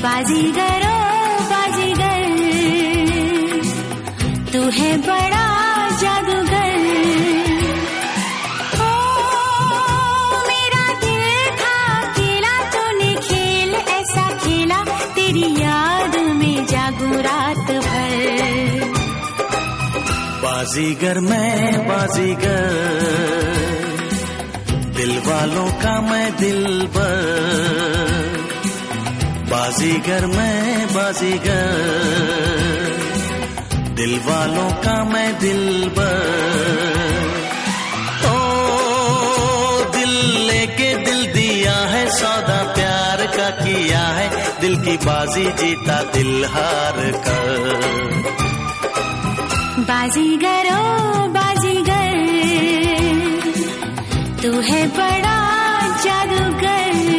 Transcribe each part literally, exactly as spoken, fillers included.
बाजीगर ओ बाजीगर, तू है बड़ा जादूगर। ओ मेरा दिल था अकेला, तूने खेल ऐसा खेला, तेरी याद में जागू रात भर। बाजीगर मैं बाजीगर, दिल वालों का मैं दिलबर। बाजीगर मैं बाजीगर, दिल वालों का मैं दिलबर। ओ दिल लेके दिल दिया है, सौदा प्यार का किया है, दिल की बाजी जीता दिल हार कर। बाजीगर ओ बाजीगर, तू है बड़ा जादूगर।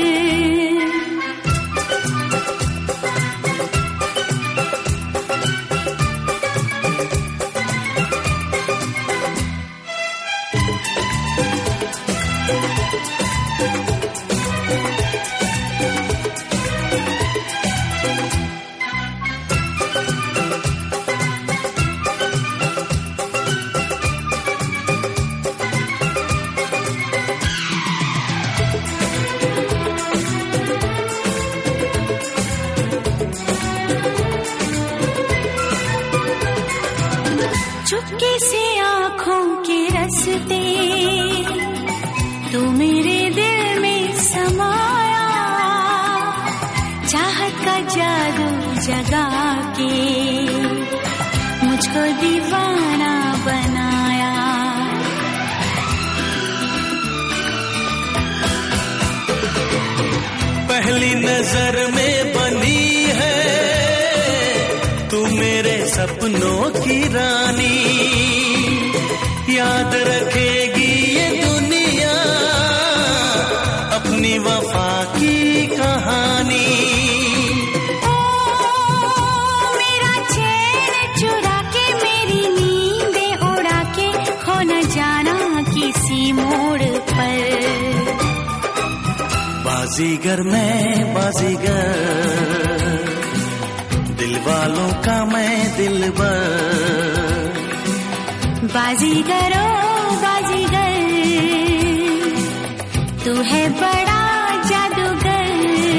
चुपके से आँखों के रस्ते, तू मेरे दिल में समाया, चाहत का जादू जगा के मुझको दीवाना बनाया। पहली नजर में बनी है तू मेरे सपनों की रानी, याद रखेगी ये दुनिया अपनी वफा की कहानी। ओ मेरा चैन चुरा के, मेरी नींदें उड़ा के, खो न जाना किसी मोड़ पर। बाजीगर मैं बाजीगर, दिल वालों का मैं दिलबर। बाजीगर ओ बाजीगर, तू है बड़ा जादूगर।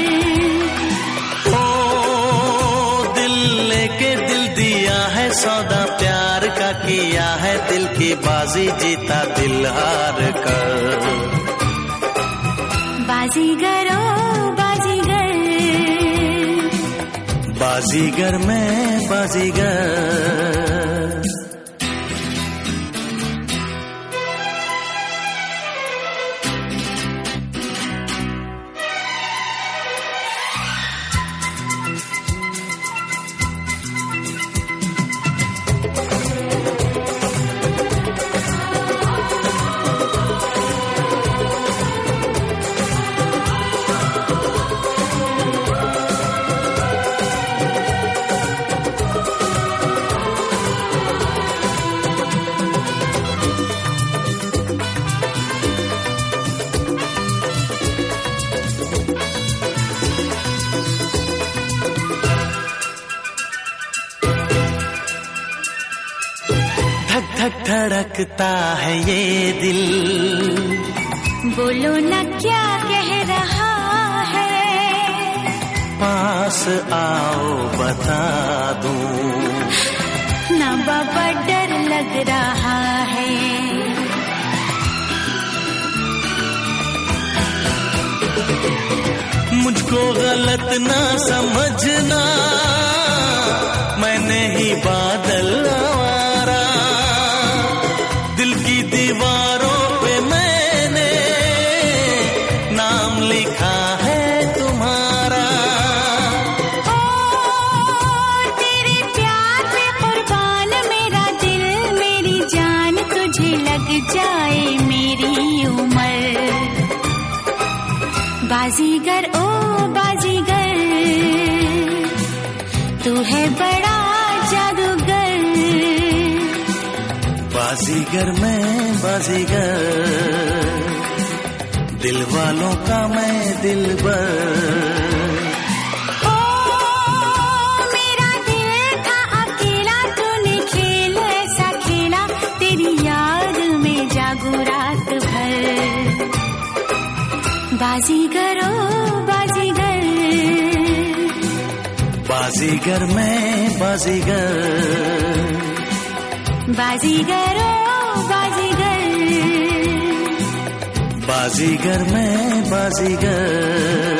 ओ दिल लेके दिल दिया है, सौदा प्यार का किया है, दिल की बाजी जीता दिल हार कर। बाजीगर ओ बाजीगर, बाजीगर मैं बाजीगर। धक धड़कता है ये दिल, बोलो न क्या कह रहा है, पास आओ बता दूं, ना बाबा डर लग रहा है। मुझको गलत ना समझना, मैंने ही बादल आवारा, दिल की दीवारों पे मैंने नाम लिखा है तुम्हारा। ओ तेरे प्यार पे कुर्बान मेरा दिल मेरी जान, तुझे लग जाए मेरी उम्र। बाजीगर ओ बाजीगर, तू है बड़ा जादूगर। बाजीगर मैं बाजीगर, दिल वालों का मैं दिलबर। ओ बाजीगर मैं बाजीगर, बाजीगर ओ बाजीगर, बाजीगर मैं बाजीगर।